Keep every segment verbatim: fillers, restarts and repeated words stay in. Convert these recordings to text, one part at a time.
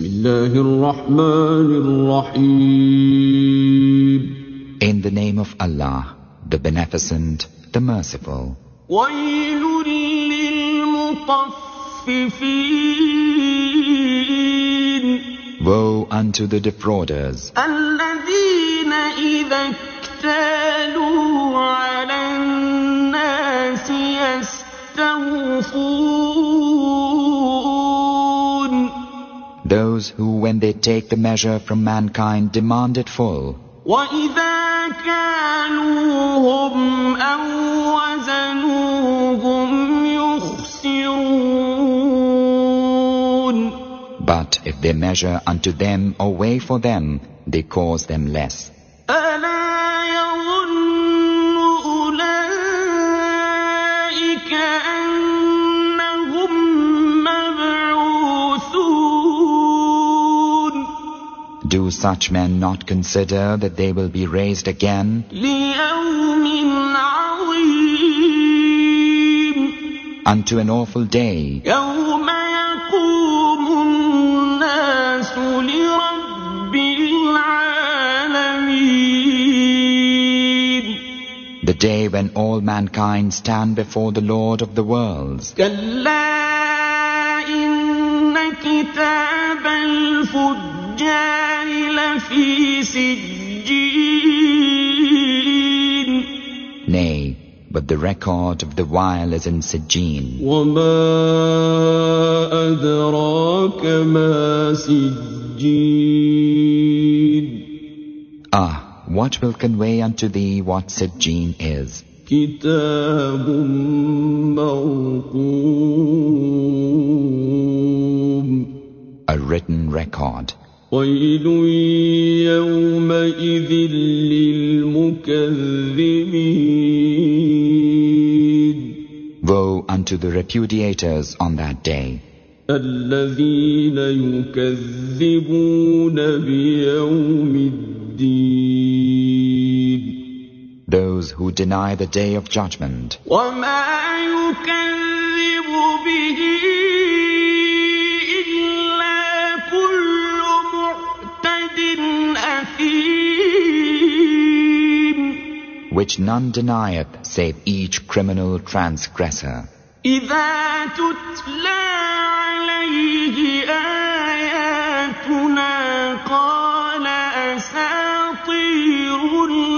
الله الرحمن الرحيم. In the name of Allah, the Beneficent, the Merciful. ويل للمطففين. Woe unto the defrauders, الذين إذا اكتالوا على الناس يستوفون. those who, when they take the measure from mankind, demand it full. وإذا كالوهم أو وزنوهم يخسرون. But if they measure unto them or weigh for them, they cause them less. ألا يظن أولئك أنهم مبعوثون. Do such men not consider that they will be raised again ليوم عظيم. unto an awful day, يوم يقوم الناس لرب العالمين. the day when all mankind stand before the Lord of the worlds? كلا إن كتاب الفجار لفي سجين. Nay, but the record of the vile is in Sijjin. وما أدراك ما سجين. Ah, what will convey unto thee what Sijjin is? كتاب مرقوم. A written record. ويل يومئذ للمكذبين. Woe unto the repudiators on that day, الذين يكذبون بيوم الدين. those who deny the day of judgment. وما يكذب به إلا كل معتد أثيم. Which none denieth save each criminal transgressor. إذا تتلى عليه آياتنا قال أساطير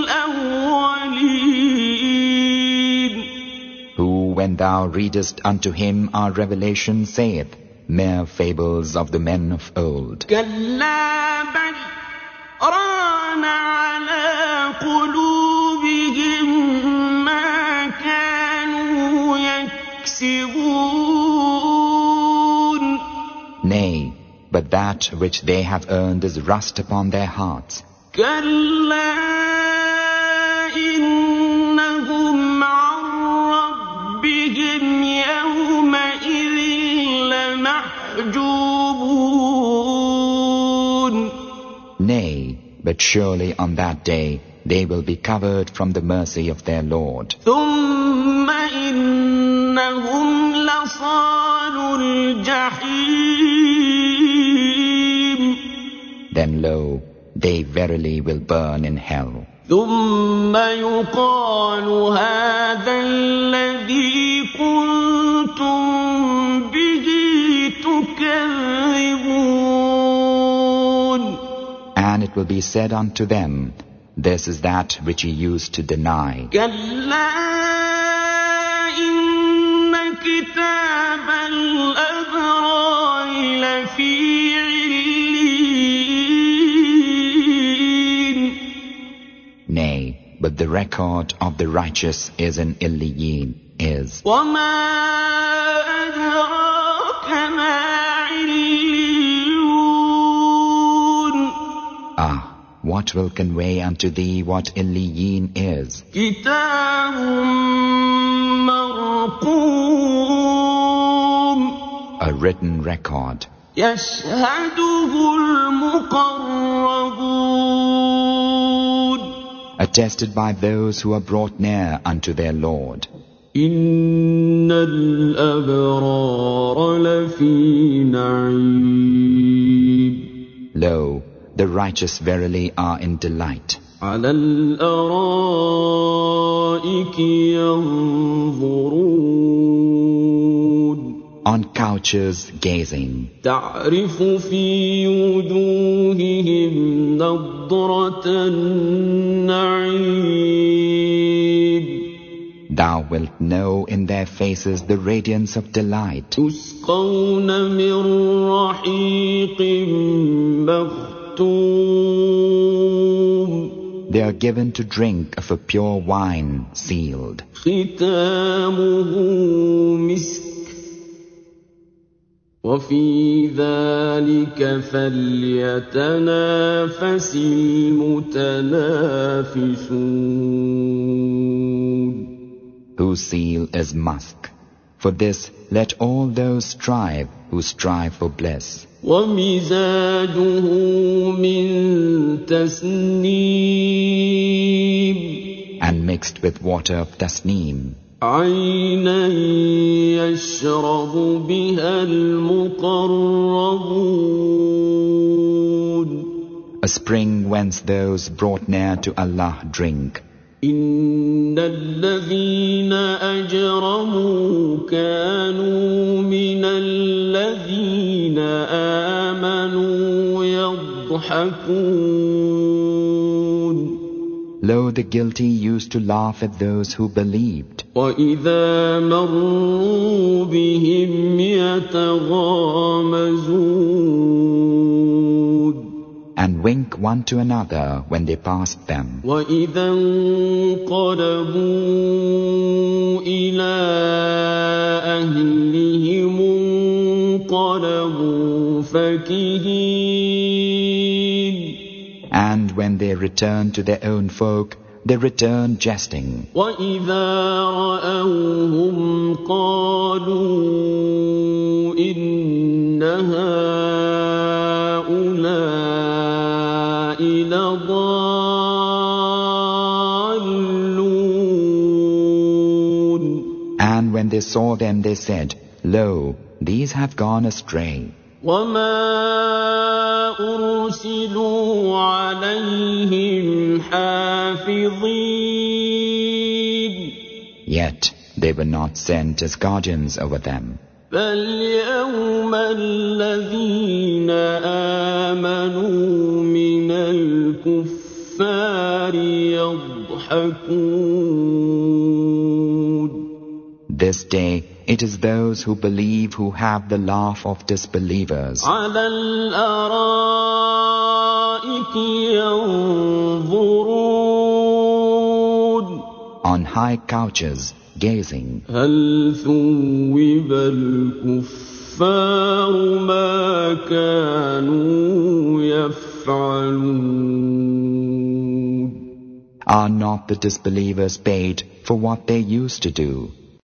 الأولين. Who, when thou readest unto him our revelation, saith, mere fables of the men of old. كلا بل ران على قلوبهم ما كانوا يكسبون. Nay, but that which they have earned is rust upon their hearts. كلا إنهم عن ربهم يومئذ لمحجوبون. Nay, but surely on that day they will be covered from the mercy of their Lord. ثم إنهم لصالو الجحيم. Then lo, they verily will burn in hell. ثم يقال هذا الذي كنتم به تكذبون. And it will be said unto them, this is that which ye used to deny. كلا إن كتاب الأبرار لفي عليين. Nay, but the record of the righteous is in Illiyin, is. وما أدراك ما عليون. Ah, what will convey unto thee what Illiyin is? كتاب مرقوم. A written record. يشهده المقربون. Attested by those who are brought near unto their Lord. إن الأبرار لفي نعيم. Lo, the righteous verily are in delight. على الأرائك ينظرون On couches gazing. تعرف في وجوههم نضرة النعيم Thou wilt know in their faces the radiance of delight. يسقون من رحيق مختوم They are given to drink of a pure wine sealed. ختامه مسك وفي ذلك فليتنافس المتنافسون Whose seal is musk. For this let all those strive who strive for bliss. ومزاجه من تسنيم And mixed with water of tasneem. عينا يشرب بها المقربون A spring whence those brought near to Allah drink. إن الذين أجرموا كانوا من الذين آمنوا يضحكون Lo, the guilty used to laugh at those who believed. وإذا مروا بهم يتغامزون And wink one to another when they passed them. وإذا انقلبوا إلى أهلهم انقلبوا فكهين And when they return to their own folk, they return jesting. وإذا رأوهم قالوا إن هؤلاء لضالون And when they saw them, they said, Lo, these have gone astray. وما أرسلوا عليهم حافظين Yet they were not sent as guardians over them. فاليوم الذين آمنوا من الكفار يضحكون This day it is those who believe who have the laugh of disbelievers. على الأرائك ينظرون On high couches gazing. هل ثوب الكفار ما كانوا يفعلون Are not the disbelievers paid for what they used to do?